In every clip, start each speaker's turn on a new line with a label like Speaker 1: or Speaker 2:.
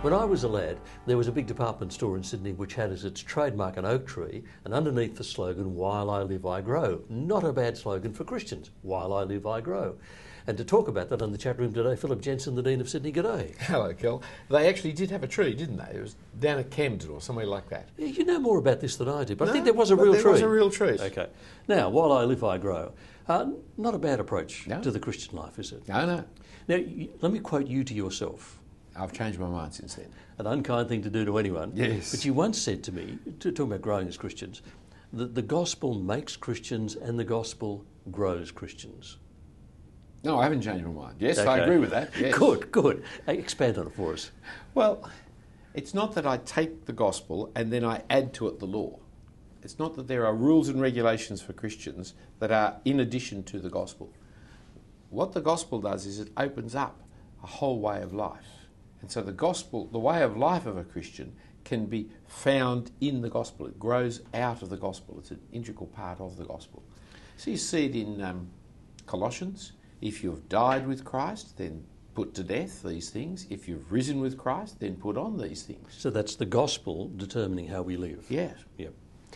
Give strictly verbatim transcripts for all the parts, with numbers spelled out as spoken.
Speaker 1: When I was a lad, there was a big department store in Sydney which had as its trademark an oak tree, and underneath the slogan, "While I live, I grow." Not a bad slogan for Christians, while I live, I grow. And to talk about that on the chat room today, Philip Jensen, the Dean of Sydney. G'day.
Speaker 2: Hello, Kel. They actually did have a tree, didn't they? It was down at Camden or somewhere like that.
Speaker 1: You know more about this than I do, but
Speaker 2: No,
Speaker 1: I think there was a
Speaker 2: but
Speaker 1: real
Speaker 2: there
Speaker 1: tree.
Speaker 2: was a real tree.
Speaker 1: Okay. Now, while I live, I grow. Uh, not a bad approach
Speaker 2: No.
Speaker 1: to the Christian life, is it?
Speaker 2: No, no.
Speaker 1: Now, y- let me quote you to yourself.
Speaker 2: I've changed my mind since then.
Speaker 1: An unkind thing to do to anyone.
Speaker 2: Yes.
Speaker 1: But you once said to me, to, talking about growing as Christians, that the gospel makes Christians and the gospel grows Christians.
Speaker 2: No, I haven't changed my mind. Yes, I
Speaker 1: Okay.
Speaker 2: agree with that. Yes.
Speaker 1: Good, good. Uh, Expand on it for us.
Speaker 2: Well, it's not that I take the gospel and then I add to it the law. It's not that there are rules and regulations for Christians that are in addition to the gospel. What the gospel does is it opens up a whole way of life. And so the gospel, the way of life of a Christian can be found in the gospel. It grows out of the gospel. It's an integral part of the gospel. So you see it in um, Colossians. If you've died with Christ, then put to death these things. If you've risen with Christ, then put on these things.
Speaker 1: So that's the gospel determining how we live.
Speaker 2: Yes.
Speaker 1: Yeah.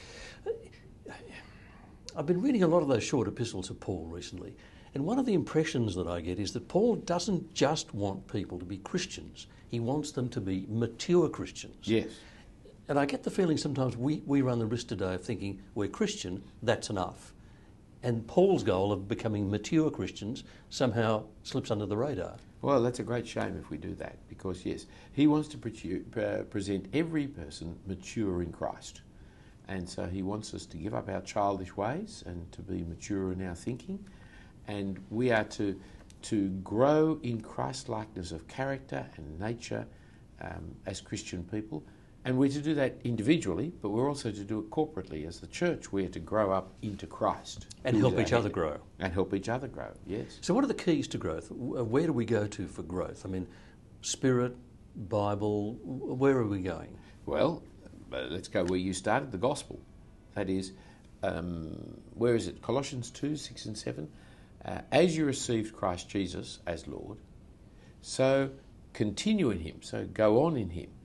Speaker 1: I've been reading a lot of those short epistles of Paul recently, and one of the impressions that I get is that Paul doesn't just want people to be Christians, he wants them to be mature Christians.
Speaker 2: Yes.
Speaker 1: And I get the feeling sometimes we, we run the risk today of thinking we're Christian, that's enough. And Paul's goal of becoming mature Christians somehow slips under the radar.
Speaker 2: Well, that's a great shame if we do that, because yes, he wants to pre- uh, present every person mature in Christ. And so he wants us to give up our childish ways and to be mature in our thinking. And we are to, to grow in Christ-likeness of character and nature um, as Christian people. And we're to do that individually, but we're also to do it corporately. As the church, we're to grow up into Christ.
Speaker 1: And
Speaker 2: who is
Speaker 1: help
Speaker 2: our
Speaker 1: each other
Speaker 2: head.
Speaker 1: grow.
Speaker 2: And help each other grow, yes.
Speaker 1: So what are the keys to growth? Where do we go to for growth? I mean, Spirit, Bible, where are we going?
Speaker 2: Well, uh, let's go where you started, the gospel. That is, um, where is it? Colossians two, six and seven. Uh, as you received Christ Jesus as Lord, so continue in him, so go on in him,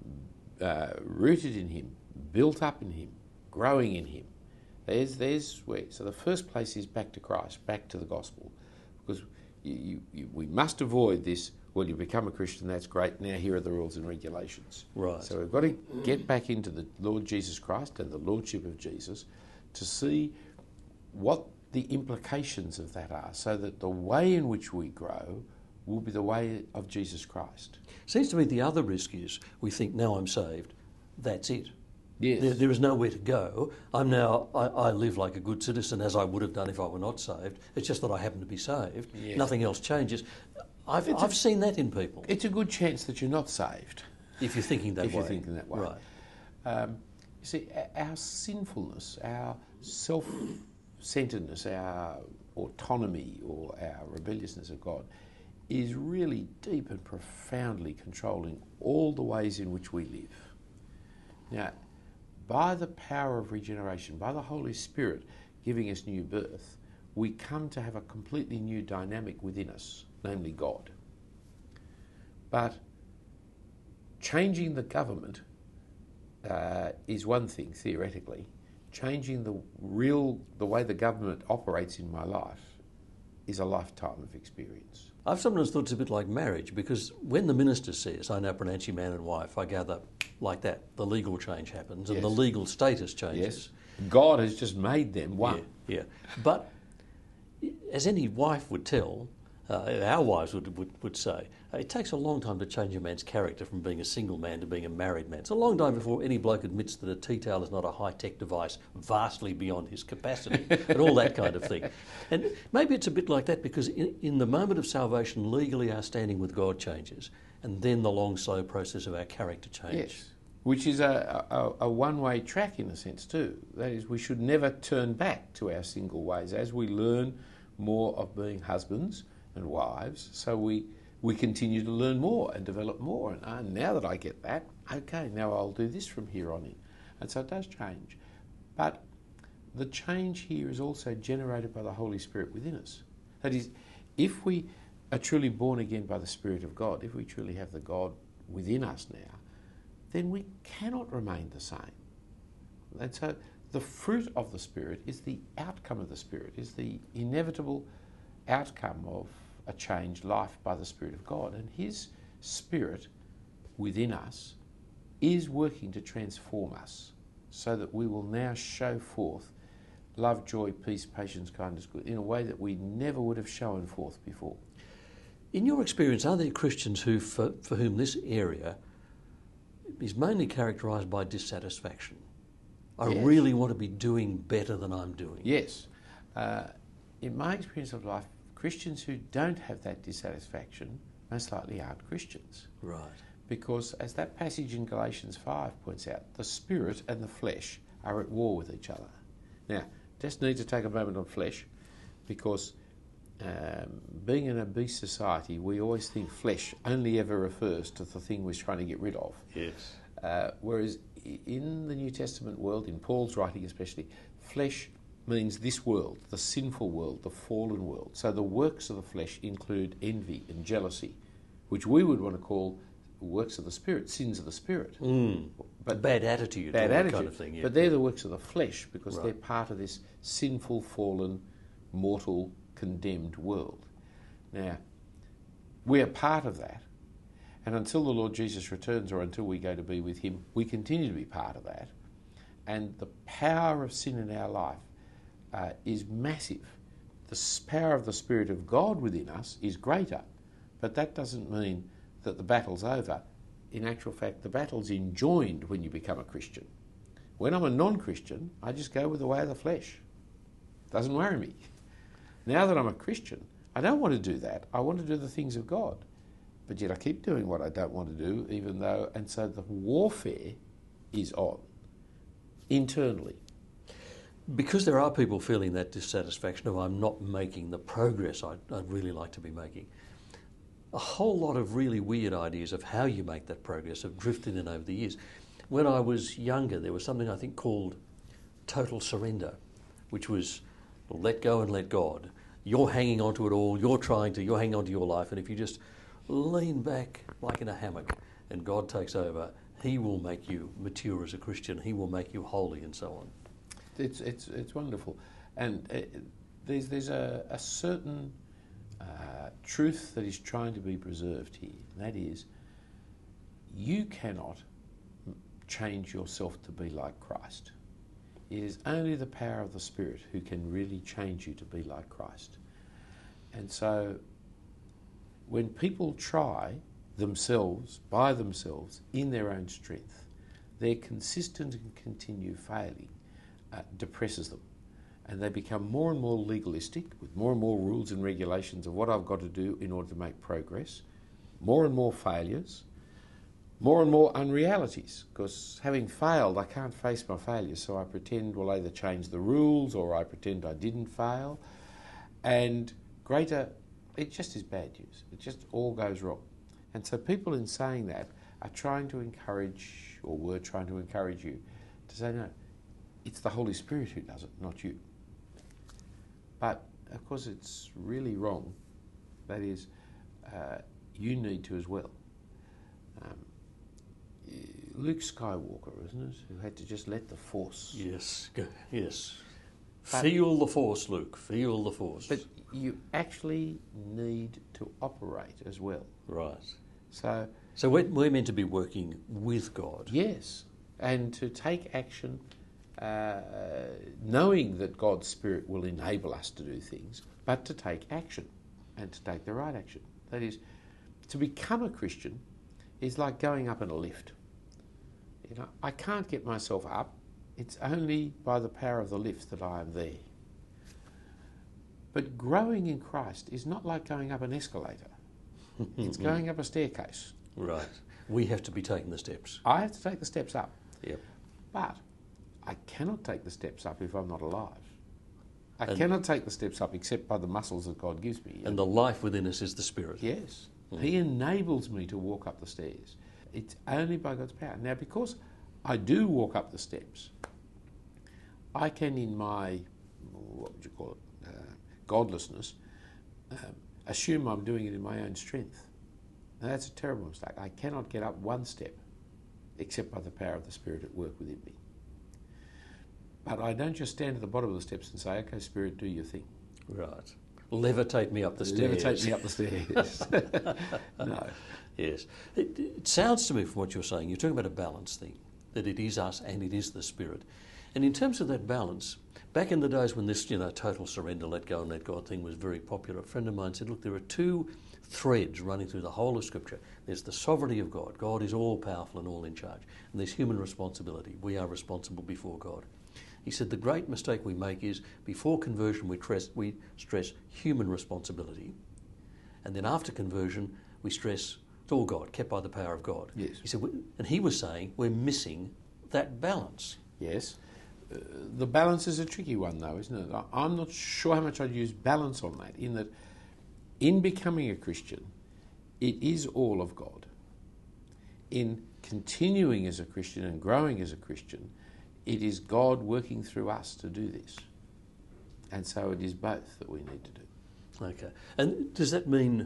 Speaker 2: uh, rooted in him, built up in him, growing in him. There's, there's where. So the first place is back to Christ, back to the gospel, because you, you, you, we must avoid this. Well, you become a Christian, that's great. Now here are the rules and regulations.
Speaker 1: Right.
Speaker 2: So we've got to get back into the Lord Jesus Christ and the Lordship of Jesus to see what the implications of that are, so that the way in which we grow will be the way of Jesus Christ.
Speaker 1: Seems to me the other risk is we think, now I'm saved, that's it.
Speaker 2: Yes.
Speaker 1: There, there is nowhere to go. I'm now, I, I live like a good citizen as I would have done if I were not saved. It's just that I happen to be saved.
Speaker 2: Yes.
Speaker 1: Nothing else changes. I've,
Speaker 2: It's
Speaker 1: I've
Speaker 2: a-
Speaker 1: seen that in people,
Speaker 2: It's a good chance that you're not saved,
Speaker 1: if you're thinking that
Speaker 2: if
Speaker 1: way.
Speaker 2: you're thinking that way.
Speaker 1: Right.
Speaker 2: Um, you see, o- our sinfulness, our self-centeredness, our autonomy or our rebelliousness of God is really deep and profoundly controlling all the ways in which we live. Now, by the power of regeneration, by the Holy Spirit giving us new birth, we come to have a completely new dynamic within us, namely God. But changing the government uh, is one thing, theoretically. Changing the real, the way the government operates in my life is a lifetime of experience.
Speaker 1: I've sometimes thought it's a bit like marriage, because when the minister says, I now pronounce you man and wife, I gather like that, the legal change happens and
Speaker 2: Yes.
Speaker 1: the legal status changes.
Speaker 2: Yes, God has just made them one.
Speaker 1: Yeah, yeah. But as any wife would tell, uh, our wives would, would, would say, it takes a long time to change a man's character from being a single man to being a married man. It's a long time before any bloke admits that a tea towel is not a high-tech device vastly beyond his capacity and all that kind of thing. And maybe it's a bit like that, because in, in the moment of salvation, legally our standing with God changes, and then the long, slow process of our character change.
Speaker 2: Yes, which is a, a, a one-way track in a sense too. That is, we should never turn back to our single ways as we learn more of being husbands and wives. So we we continue to learn more and develop more. And ah, now that I get that, okay, now I'll do this from here on in. And so it does change. But the change here is also generated by the Holy Spirit within us. That is, if we are truly born again by the Spirit of God, if we truly have the God within us now, then we cannot remain the same. And so the fruit of the Spirit is the outcome of the Spirit, is the inevitable outcome of a changed life by the Spirit of God. And His Spirit within us is working to transform us so that we will now show forth love, joy, peace, patience, kindness, good, in a way that we never would have shown forth before.
Speaker 1: In your experience, are there Christians who, for, for whom this area is mainly characterised by dissatisfaction? I
Speaker 2: Yes.
Speaker 1: really want to be doing better than I'm doing.
Speaker 2: Yes. Uh, in my experience of life, Christians who don't have that dissatisfaction most likely aren't Christians.
Speaker 1: Right.
Speaker 2: Because as that passage in Galatians five points out, the spirit and the flesh are at war with each other. Now, just need to take a moment on flesh, because um, being an obese society, we always think flesh only ever refers to the thing we're trying to get rid of.
Speaker 1: Yes.
Speaker 2: Uh, whereas in the New Testament world, in Paul's writing especially, flesh means this world, the sinful world, the fallen world. So the works of the flesh include envy and jealousy, which we would want to call works of the Spirit, sins of the Spirit.
Speaker 1: Mm. But bad attitude,
Speaker 2: Bad
Speaker 1: all that
Speaker 2: attitude.
Speaker 1: kind of thing. Yeah.
Speaker 2: But they're the works of the flesh, because
Speaker 1: Right.
Speaker 2: they're part of this sinful, fallen, mortal, condemned world. Now, we are part of that. And until the Lord Jesus returns, or until we go to be with Him, we continue to be part of that. And the power of sin in our life uh, is massive. The s- power of the Spirit of God within us is greater. But that doesn't mean that the battle's over. In actual fact, the battle's enjoined when you become a Christian. When I'm a non-Christian, I just go with the way of the flesh. Doesn't worry me. Now that I'm a Christian, I don't want to do that. I want to do the things of God. But yet I keep doing what I don't want to do, even though, and so the warfare is on, internally.
Speaker 1: Because there are people feeling that dissatisfaction of I'm not making the progress I'd, I'd really like to be making, a whole lot of really weird ideas of how you make that progress have drifted in over the years. When I was younger, there was something I think called total surrender, which was let go and let God. You're hanging on to it all, you're trying to, you're hanging on to your life, and if you just lean back like in a hammock and God takes over, He will make you mature as a Christian, He will make you holy, and so on.
Speaker 2: It's it's it's wonderful, and uh, there's there's a, a certain uh, truth that is trying to be preserved here. And that is, you cannot change yourself to be like Christ. It is only the power of the Spirit who can really change you to be like Christ. And so, when people try themselves, by themselves, in their own strength, their consistent and continued failing uh, depresses them. And they become more and more legalistic, with more and more rules and regulations of what I've got to do in order to make progress, more and more failures, more and more unrealities, because having failed, I can't face my failures, so I pretend we'll either change the rules or I pretend I didn't fail. And greater, it just is bad news. It just all goes wrong. And so people in saying that are trying to encourage, or were trying to encourage you to say, no, it's the Holy Spirit who does it, not you. But, of course, it's really wrong. That is, uh, you need to as well. Um, Luke Skywalker, isn't it, who had to just let the Force...
Speaker 1: Yes, go, yes.
Speaker 2: But-
Speaker 1: Feel the Force, Luke, feel the Force.
Speaker 2: But you actually need to operate as well.
Speaker 1: Right.
Speaker 2: So,
Speaker 1: So we're, we're meant to be working with God.
Speaker 2: yes, and to take action, uh, knowing that God's Spirit will enable us to do things, but to take action, and to take the right action. That is, to become a Christian is like going up in a lift. You know, I can't get myself up. It's only by the power of the lift that I am there. But growing in Christ is not like going up an escalator. It's going up a staircase.
Speaker 1: Right. We have to be taking the steps.
Speaker 2: I have to take the steps up.
Speaker 1: Yep.
Speaker 2: But I cannot take the steps up if I'm not alive. I
Speaker 1: And-
Speaker 2: cannot take the steps up except by the muscles that God gives me.
Speaker 1: And the life within us is the Spirit.
Speaker 2: Yes.
Speaker 1: Mm.
Speaker 2: He enables me to walk up the stairs. It's only by God's power. Now, because I do walk up the steps, I can, in my, what would you call it, uh, godlessness, um, assume I'm doing it in my own strength. Now, that's a terrible mistake. I cannot get up one step except by the power of the Spirit at work within me. But I don't just stand at the bottom of the steps and say, okay, Spirit, do your thing.
Speaker 1: Right. Levitate me up the stairs.
Speaker 2: Levitate me up the stairs. No.
Speaker 1: Yes. It, it sounds to me from what you're saying, you're talking about a balance thing, that it is us and it is the Spirit. And in terms of that balance, back in the days when this, you know, total surrender, let go and let God thing was very popular, a friend of mine said, look, there are two threads running through the whole of Scripture. There's the sovereignty of God. God is all powerful and all in charge. And there's human responsibility. We are responsible before God. He said the great mistake we make is before conversion we stress, we stress human responsibility, and then after conversion we stress it's all God, kept by the power of God.
Speaker 2: Yes.
Speaker 1: He said, and he was saying we're missing that balance.
Speaker 2: Yes. Uh, the balance is a tricky one though, isn't it? I, I'm not sure how much I'd use balance on that, in that in becoming a Christian, it is all of God. In continuing as a Christian and growing as a Christian, it is God working through us to do this. And so it is both that we need to do.
Speaker 1: Okay. And does that mean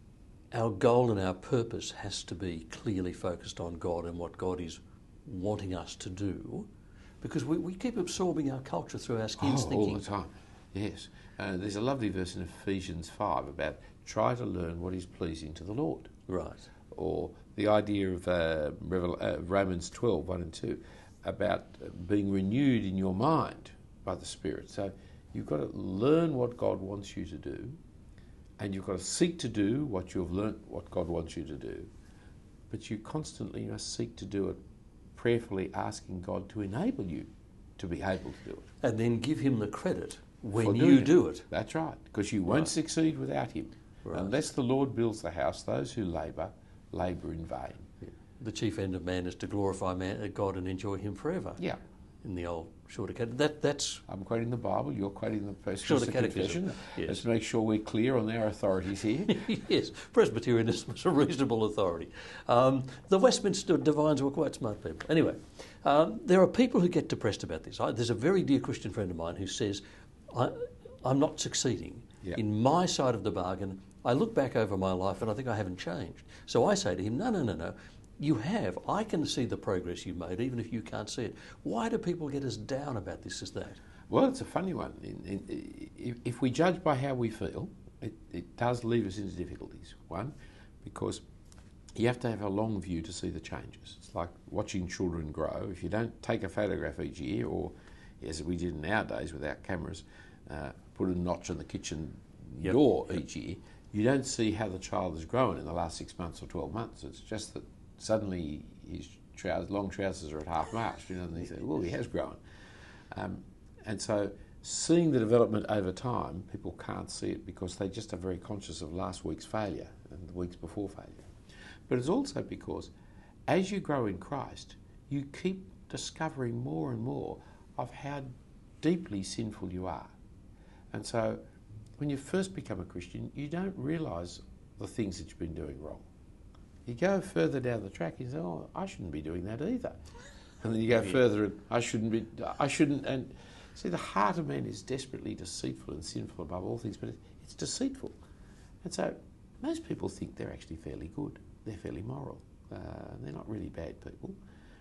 Speaker 1: our goal and our purpose has to be clearly focused on God and what God is wanting us to do? Because we, we keep absorbing our culture through our skins
Speaker 2: oh,
Speaker 1: thinking...
Speaker 2: all the time, yes. Uh, there's a lovely verse in Ephesians five about try to learn what is pleasing to the Lord.
Speaker 1: Right.
Speaker 2: Or the idea of uh, Revel- uh, Romans twelve, one and two, about being renewed in your mind by the Spirit. So you've got to learn what God wants you to do, and you've got to seek to do what you've learnt, what God wants you to do, but you constantly must seek to do it, prayerfully asking God to enable you to be able to do it.
Speaker 1: And then give him the credit when
Speaker 2: For
Speaker 1: you
Speaker 2: it.
Speaker 1: do it.
Speaker 2: That's right, because you won't
Speaker 1: Right.
Speaker 2: succeed without him.
Speaker 1: Right.
Speaker 2: Unless the Lord builds the house, those who labour, labour in vain.
Speaker 1: The chief end of man is to glorify man, God and enjoy him forever.
Speaker 2: Yeah.
Speaker 1: In the old shorter catechism. That, that's...
Speaker 2: I'm quoting the Bible, you're quoting the
Speaker 1: Shorter
Speaker 2: Westminster
Speaker 1: Catechism,
Speaker 2: Confession.
Speaker 1: yes.
Speaker 2: Let's make sure we're clear on our authorities here.
Speaker 1: Yes, Presbyterianism is a reasonable authority. Um, the Westminster Divines were quite smart people. Anyway, um, there are people who get depressed about this. I, there's a very dear Christian friend of mine who says, I, I'm not succeeding.
Speaker 2: Yep.
Speaker 1: In my side of the bargain, I look back over my life and I think I haven't changed. So I say to him, no, no, no, no. You have. I can see the progress you've made, even if you can't see it. Why do people get as down about this as that?
Speaker 2: Well, it's a funny one. In, in, if, if we judge by how we feel, it, it does leave us into difficulties. One, because you have to have a long view to see the changes. It's like watching children grow. If you don't take a photograph each year, or as we did in our days with our cameras, uh, put a notch on the kitchen
Speaker 1: Yep.
Speaker 2: door each year, you don't see how the child has grown in the last six months or twelve months. It's just that suddenly his trousers, long trousers are at half mast, you know, and you say, well, he has grown. Um, and so seeing the development over time, people can't see it because they just are very conscious of last week's failure and the weeks before failure. But it's also because as you grow in Christ, you keep discovering more and more of how deeply sinful you are. And so when you first become a Christian, you don't realise the things that you've been doing wrong. You go further down the track, you say, oh, I shouldn't be doing that either. And then you go
Speaker 1: Yeah.
Speaker 2: further and I shouldn't be, I shouldn't, and see, the heart of man is desperately deceitful and sinful above all things, but it, it's deceitful. And so most people think they're actually fairly good, they're fairly moral, uh, they're not really bad people.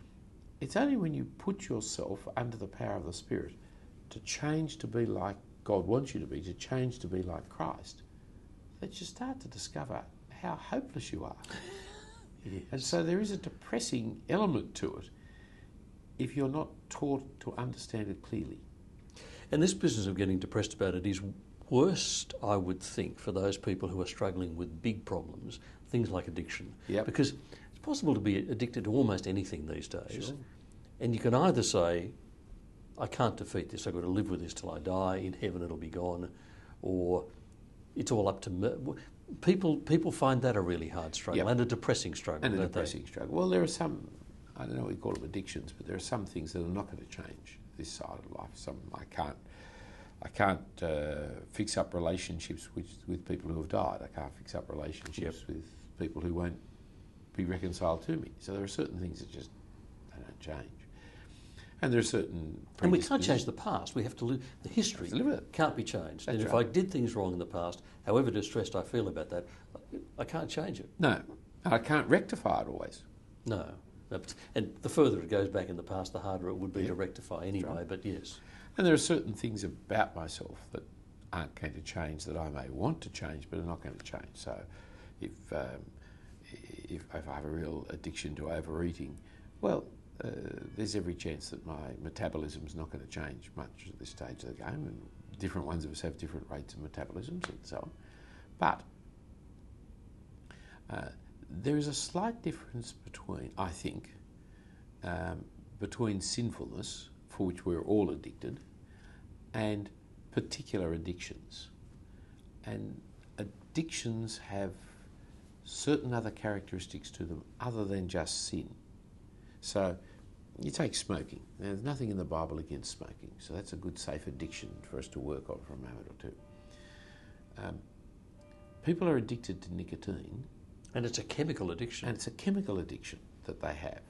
Speaker 2: It's only when you put yourself under the power of the Spirit to change to be like God wants you to be, to change to be like Christ, that you start to discover how hopeless you are. Yeah. And so there is a depressing element to it if you're not taught to understand it clearly.
Speaker 1: And this business of getting depressed about it is worst, I would think, for those people who are struggling with big problems, things like addiction.
Speaker 2: Yep.
Speaker 1: Because it's possible to be addicted to almost anything these days.
Speaker 2: Sure.
Speaker 1: And you can either say, I can't defeat this, I've got to live with this till I die, in heaven it'll be gone, or it's all up to me. People people find that a really hard struggle,
Speaker 2: Yep.
Speaker 1: and a depressing struggle,
Speaker 2: And a
Speaker 1: don't
Speaker 2: depressing struggle. Well, there are some, I don't know what you call them addictions, but there are some things that are not going to change this side of life. Some I can't, I can't uh, fix up relationships with, with people who have died. I can't fix up relationships
Speaker 1: Yep.
Speaker 2: with people who won't be reconciled to me. So there are certain things that just, they don't change. And there are certain...
Speaker 1: And we can't change the past. We have to live... The history
Speaker 2: live with it.
Speaker 1: can't be changed.
Speaker 2: That's
Speaker 1: and if
Speaker 2: right.
Speaker 1: I did things wrong in the past, however distressed I feel about that, I can't change it.
Speaker 2: No, And I can't rectify it always.
Speaker 1: No. And the further it goes back in the past, the harder it would be
Speaker 2: Yeah.
Speaker 1: to rectify anyway,
Speaker 2: Right.
Speaker 1: but yes.
Speaker 2: And there are certain things about myself that aren't going to change that I may want to change, but are not going to change. So if, um, if, if I have a real addiction to overeating, well, uh, there's every chance that my metabolism's not going to change much at this stage of the game, and different ones of us have different rates of metabolisms and so on. But uh, there is a slight difference between, I think, um, between sinfulness, for which we're all addicted, and particular addictions. And addictions have certain other characteristics to them other than just sin. So you take smoking. Now, there's nothing in the Bible against smoking, so that's a good safe addiction for us to work on for a moment or two. Um, people are addicted to nicotine.
Speaker 1: And it's a chemical addiction.
Speaker 2: And it's a chemical addiction that they have,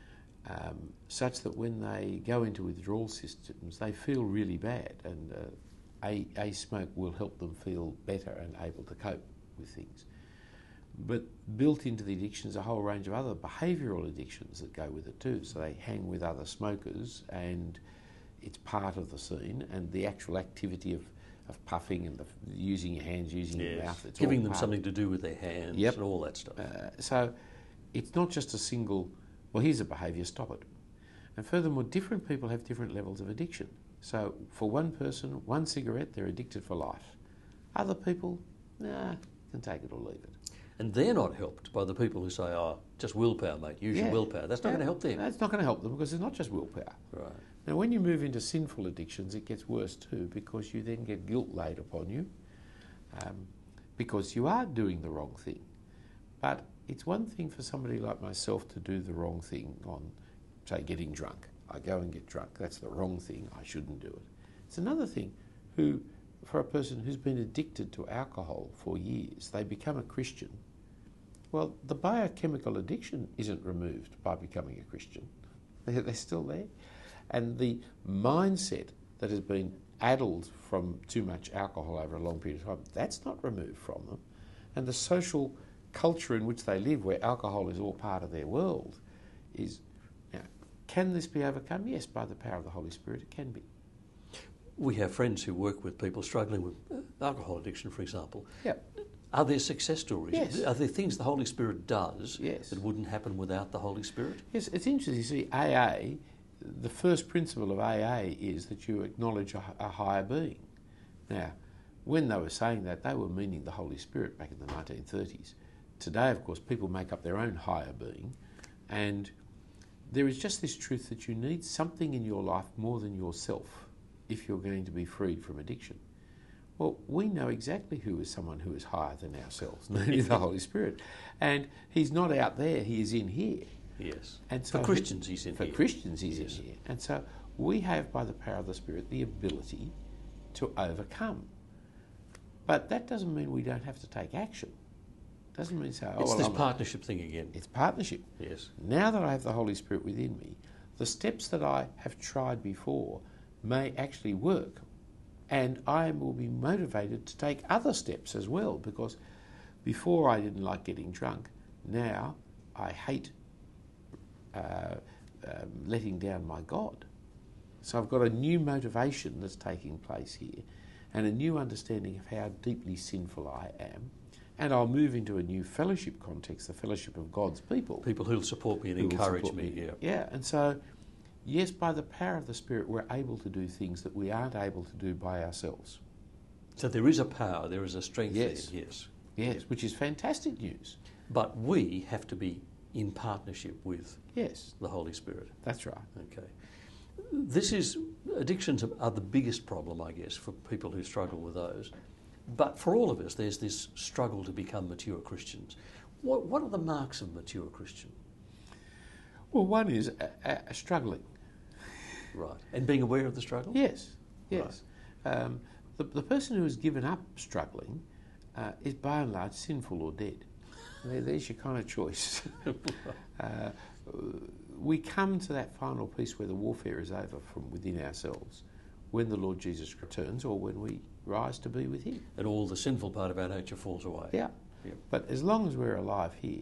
Speaker 2: um, such that when they go into withdrawal systems, they feel really bad, and uh, a, a smoke will help them feel better and able to cope with things. But built into the addiction is a whole range of other behavioural addictions that go with it too. So they hang with other smokers, and it's part of the scene, and the actual activity of, of puffing and the, using your hands, using
Speaker 1: yes.
Speaker 2: your mouth. It's
Speaker 1: Giving
Speaker 2: all
Speaker 1: them
Speaker 2: part
Speaker 1: something to do with their hands
Speaker 2: Yep.
Speaker 1: and all that stuff.
Speaker 2: Uh, so it's not just a single, well, here's a behaviour, stop it. And furthermore, different people have different levels of addiction. So for one person, one cigarette, they're addicted for life. Other people, nah, can take it or leave it.
Speaker 1: And they're not helped by the people who say, oh, just willpower, mate, use
Speaker 2: Yeah.
Speaker 1: your willpower. That's not
Speaker 2: Yeah.
Speaker 1: going to help them.
Speaker 2: That's not going to help them, because it's not just willpower.
Speaker 1: Right.
Speaker 2: Now, when you move into sinful addictions, it gets worse too, because you then get guilt laid upon you, um, because you are doing the wrong thing. But it's one thing for somebody like myself to do the wrong thing on, say, getting drunk. I go and get drunk. That's the wrong thing. I shouldn't do it. It's another thing who, for a person who's been addicted to alcohol for years, they become a Christian. Well, the biochemical addiction isn't removed by becoming a Christian. They're, they're still there. And the mindset that has been addled from too much alcohol over a long period of time, that's not removed from them. And the social culture in which they live, where alcohol is all part of their world, is... Now, can this be overcome? Yes, by the power of the Holy Spirit, it can be.
Speaker 1: We have friends who work with people struggling with alcohol addiction, for example.
Speaker 2: Yep.
Speaker 1: Are there success stories?
Speaker 2: Yes.
Speaker 1: Are there things the Holy Spirit does
Speaker 2: Yes.
Speaker 1: that wouldn't happen without the Holy Spirit?
Speaker 2: Yes, it's interesting. You see, A A, the first principle of A A is that you acknowledge a, a higher being. Now, when they were saying that, they were meaning the Holy Spirit back in the nineteen thirties. Today, of course, people make up their own higher being, and there is just this truth that you need something in your life more than yourself if you're going to be freed from addiction. Well, we know exactly who is someone who is higher than ourselves, namely the Holy Spirit. And he's not out there, he is in here.
Speaker 1: Yes.
Speaker 2: And so
Speaker 1: for Christians, he's in
Speaker 2: for
Speaker 1: here.
Speaker 2: For Christians, he's
Speaker 1: Yes.
Speaker 2: in here. And so we have, by the power of the Spirit, the ability to overcome. But that doesn't mean we don't have to take action. Doesn't mean so. Oh,
Speaker 1: It's
Speaker 2: well,
Speaker 1: this
Speaker 2: I'm-
Speaker 1: partnership thing again.
Speaker 2: It's partnership.
Speaker 1: Yes.
Speaker 2: Now that I have the Holy Spirit within me, the steps that I have tried before may actually work. And I will be motivated to take other steps as well, because before I didn't like getting drunk. Now I hate uh, um, letting down my God. So I've got a new motivation that's taking place here, and a new understanding of how deeply sinful I am. And I'll move into a new fellowship context, the fellowship of God's people.
Speaker 1: People who'll support me and
Speaker 2: who will
Speaker 1: encourage
Speaker 2: support
Speaker 1: me. Yeah.
Speaker 2: Yeah, and so, yes, by the power of the Spirit, we're able to do things that we aren't able to do by ourselves.
Speaker 1: So there is a power, there is a strength
Speaker 2: Yes.
Speaker 1: there. Yes.
Speaker 2: Yes, which is fantastic news.
Speaker 1: But we have to be in partnership with
Speaker 2: Yes,
Speaker 1: the Holy Spirit.
Speaker 2: that's right.
Speaker 1: Okay. This is, addictions are the biggest problem, I guess, for people who struggle with those. But for all of us, there's this struggle to become mature Christians. What, what are the marks of a mature Christian?
Speaker 2: Well, one is uh, uh, struggling.
Speaker 1: Right. And being aware of the struggle?
Speaker 2: Yes, yes. Um, the, the person who has given up struggling uh, is by and large sinful or dead. There, there's your kind of choice. uh, we come to that final piece where the warfare is over from within ourselves when the Lord Jesus returns, or when we rise to be with him.
Speaker 1: And all the sinful part of our nature falls away.
Speaker 2: Yeah.
Speaker 1: Yeah.
Speaker 2: But as long as we're alive here,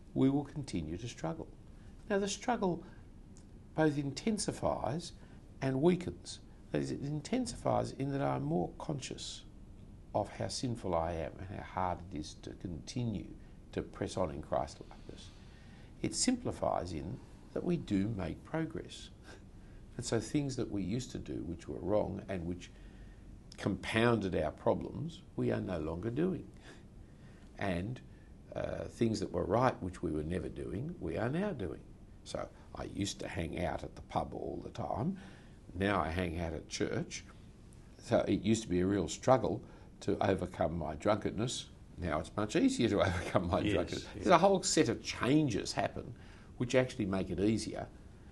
Speaker 2: we will continue to struggle. Now, the struggle both intensifies and weakens. That is, it intensifies in that I'm more conscious of how sinful I am and how hard it is to continue to press on in Christ-likeness. It simplifies in that we do make progress. And so things that we used to do which were wrong and which compounded our problems, we are no longer doing. And uh, things that were right which we were never doing, we are now doing. So I used to hang out at the pub all the time. Now I hang out at church. So it used to be a real struggle to overcome my drunkenness. Now it's much easier to overcome my
Speaker 1: yes,
Speaker 2: drunkenness.
Speaker 1: Yes.
Speaker 2: There's a whole set of changes happen which actually make it easier.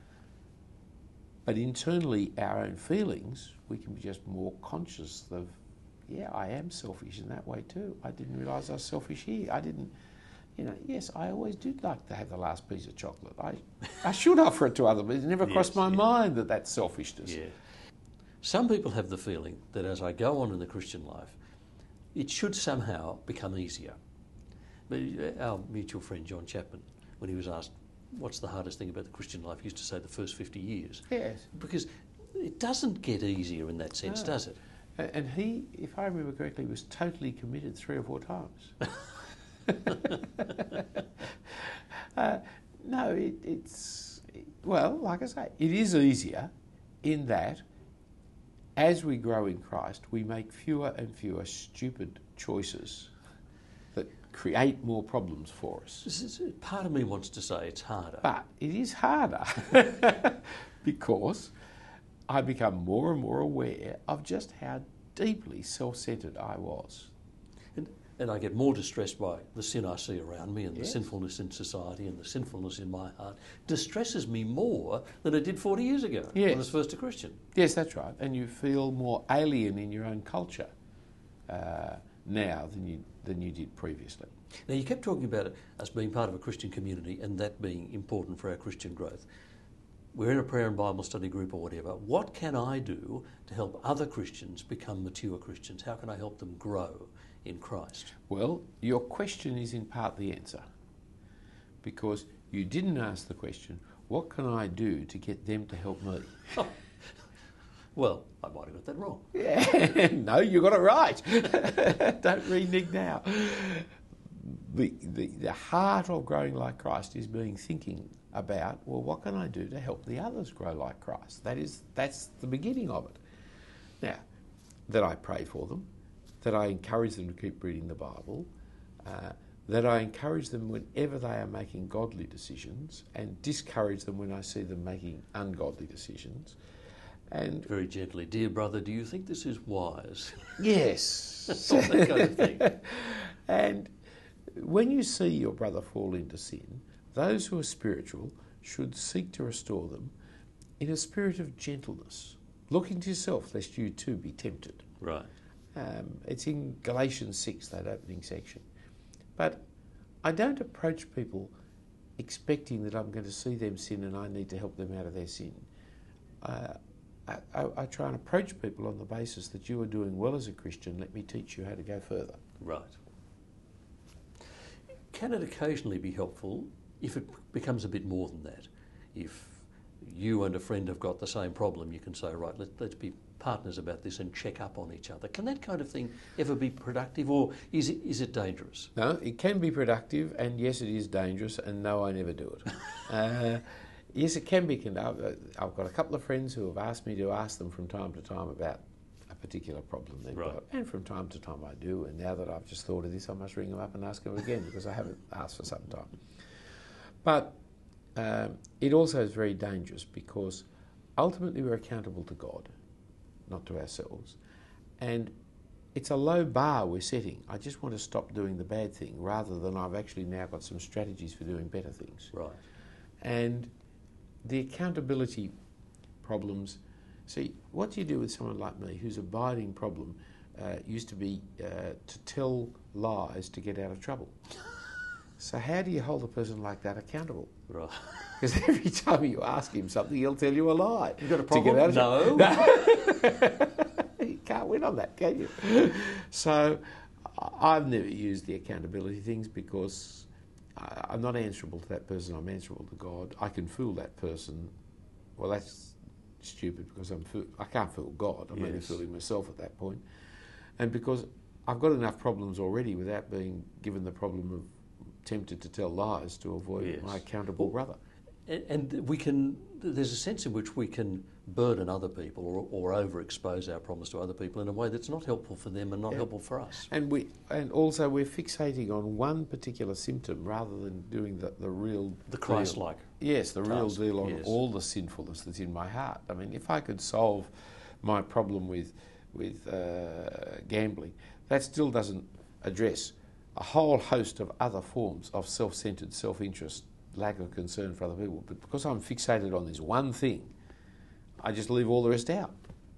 Speaker 2: But internally, our own feelings, we can be just more conscious of, yeah, I am selfish in that way too. I didn't realise I was selfish here. I didn't, you know, yes, I always did like to have the last piece of chocolate. I, I should offer it to others, but it never
Speaker 1: yes,
Speaker 2: crossed my
Speaker 1: yeah.
Speaker 2: mind that that's selfishness.
Speaker 1: Yeah. Some people have the feeling that as I go on in the Christian life, it should somehow become easier. But our mutual friend John Chapman, when he was asked, what's the hardest thing about the Christian life, he used to say the first fifty years.
Speaker 2: Yes.
Speaker 1: Because it doesn't get easier in that sense,
Speaker 2: No.
Speaker 1: does it?
Speaker 2: And he, if I remember correctly, was totally committed three or four times. uh, no, it, it's, well, like I say, it is easier in that as we grow in Christ, we make fewer and fewer stupid choices that create more problems for us.
Speaker 1: This is- Part of me wants to say it's harder.
Speaker 2: But it is harder because I become more and more aware of just how deeply self-centred I was.
Speaker 1: And, and I get more distressed by the sin I see around me and the
Speaker 2: Yes.
Speaker 1: sinfulness in society and the sinfulness in my heart. Distresses me more than it did forty years ago when I
Speaker 2: Yes.
Speaker 1: was first a Christian.
Speaker 2: Yes, that's right. And you feel more alien in your own culture uh, now than you than you did previously.
Speaker 1: Now, you kept talking about it, us being part of a Christian community and that being important for our Christian growth. We're in a prayer and Bible study group or whatever. What can I do to help other Christians become mature Christians? How can I help them grow in Christ?
Speaker 2: Well, your question is in part the answer, because you didn't ask the question, what can I do to get them to help me?
Speaker 1: Well, I might have got that wrong.
Speaker 2: Yeah, no, you got it right. Don't renege now. The, the, the heart of growing like Christ is being thinking about, well, what can I do to help the others grow like Christ? That is, that's the beginning of it. Now, that I pray for them, that I encourage them to keep reading the Bible, uh, that I encourage them whenever they are making godly decisions and discourage them when I see them making ungodly decisions. And
Speaker 1: Very gently, dear brother, do you think this is wise?
Speaker 2: yes,
Speaker 1: That kind of thing.
Speaker 2: and when you see your brother fall into sin, those who are spiritual should seek to restore them in a spirit of gentleness. Look into yourself, lest you too be tempted.
Speaker 1: Right.
Speaker 2: Um, it's in Galatians six, that opening section. But I don't approach people expecting that I'm going to see them sin and I need to help them out of their sin. Uh, I, I, I try and approach people on the basis that you are doing well as a Christian, let me teach you how to go further.
Speaker 1: Right. Can it occasionally be helpful if it becomes a bit more than that? If you and a friend have got the same problem, you can say, right, let, let's be partners about this and check up on each other. Can that kind of thing ever be productive, or is it, is it dangerous?
Speaker 2: No, it can be productive, and yes, it is dangerous, and no, I never do it. uh, yes, it can be conductive. I've got a couple of friends who have asked me to ask them from time to time about a particular problem they've
Speaker 1: Right.
Speaker 2: got, and from time to time I do, and now that I've just thought of this, I must ring them up and ask them again, because I haven't asked for some time. But um, it also is very dangerous, because ultimately we're accountable to God, not to ourselves. And it's a low bar we're setting. I just want to stop doing the bad thing, rather than I've actually now got some strategies for doing better things.
Speaker 1: Right.
Speaker 2: And the accountability problems, see, what do you do with someone like me whose abiding problem uh, used to be uh, to tell lies to get out of trouble? So how do you hold a person like that accountable?
Speaker 1: Right.
Speaker 2: Because every time you ask him something, he'll tell you a lie.
Speaker 1: You got a
Speaker 2: to
Speaker 1: problem?
Speaker 2: get out of
Speaker 1: No.
Speaker 2: no. You can't win on that, can you? So I- I've never used the accountability things, because I, I'm not answerable to that person, I'm answerable to God. I can fool that person. Well, that's stupid because I'm fool- I can't fool God. I'm
Speaker 1: Yes.
Speaker 2: only fooling myself at that point. And because I've got enough problems already without being given the problem of tempted to tell lies to avoid
Speaker 1: Yes.
Speaker 2: my accountable
Speaker 1: Well,
Speaker 2: brother.
Speaker 1: And, and we can, there's a sense in which we can burden other people or, or overexpose our promise to other people in a way that's not helpful for them and not
Speaker 2: Yeah.
Speaker 1: helpful for us.
Speaker 2: And we, and also we're fixating on one particular symptom rather than doing the, the real
Speaker 1: The
Speaker 2: deal.
Speaker 1: Christ-like.
Speaker 2: Yes, the real
Speaker 1: task,
Speaker 2: deal on
Speaker 1: yes.
Speaker 2: all the sinfulness that's in my heart. I mean, if I could solve my problem with with uh, gambling, that still doesn't address a whole host of other forms of self-centred self-interest, lack of concern for other people. But because I'm fixated on this one thing, I just leave all the rest out.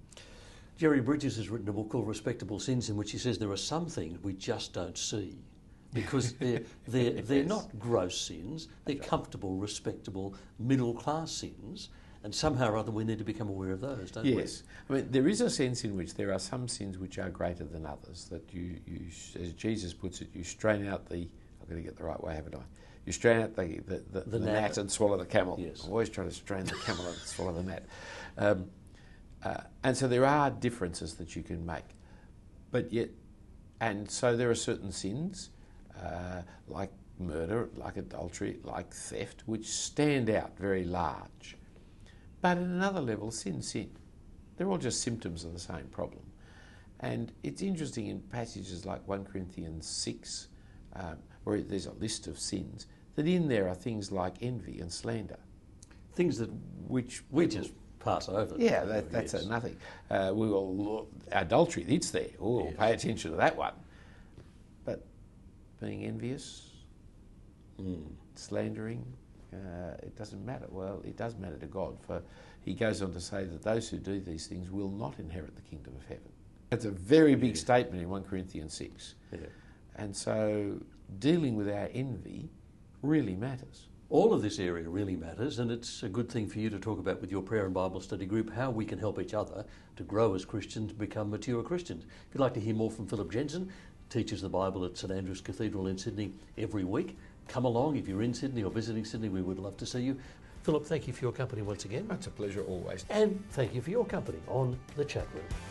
Speaker 1: Jerry Bridges has written a book called Respectable Sins in which he says there are some things we just don't see because they're, they're, they're
Speaker 2: Yes.
Speaker 1: not gross sins, they're comfortable, respectable, middle-class sins, and somehow or other we need to become aware of those, don't we?
Speaker 2: Yes. I mean, there is a sense in which there are some sins which are greater than others, that you, you as Jesus puts it, you strain out the, I've got to get the right way, haven't I? You strain out the, the, the,
Speaker 1: The
Speaker 2: the
Speaker 1: gnat.
Speaker 2: gnat and swallow the camel.
Speaker 1: Yes.
Speaker 2: I'm always trying to strain the camel and swallow the gnat. Um, uh, and so there are differences that you can make. But yet, and so there are certain sins, uh, like murder, like adultery, like theft, which stand out very large. But at another level, sin, sin. They're all just symptoms of the same problem. And it's interesting in passages like First Corinthians six, um, where there's a list of sins, that in there are things like envy and slander.
Speaker 1: Things that
Speaker 2: Which
Speaker 1: we
Speaker 2: people-
Speaker 1: just pass over.
Speaker 2: Yeah, that, that's
Speaker 1: Yes.
Speaker 2: a nothing. Uh, we will look, adultery, it's there. Oh,
Speaker 1: Yes.
Speaker 2: pay attention to that one. But being envious,
Speaker 1: Mm.
Speaker 2: slandering, uh, it doesn't matter. Well, it does matter to God, for he goes on to say that those who do these things will not inherit the kingdom of heaven. That's a very big
Speaker 1: Yeah.
Speaker 2: statement in First Corinthians six.
Speaker 1: Yeah.
Speaker 2: And so dealing with our envy really matters.
Speaker 1: All of this area really matters, and it's a good thing for you to talk about with your prayer and Bible study group how we can help each other to grow as Christians, become mature Christians. If you'd like to hear more from Philip Jensen, teaches the Bible at St Andrew's Cathedral in Sydney every week. Come along if you're in Sydney or visiting Sydney, we would love to see you. Philip, thank you for your company once again.
Speaker 2: It's a pleasure always.
Speaker 1: And thank you for your company on The Chat Room.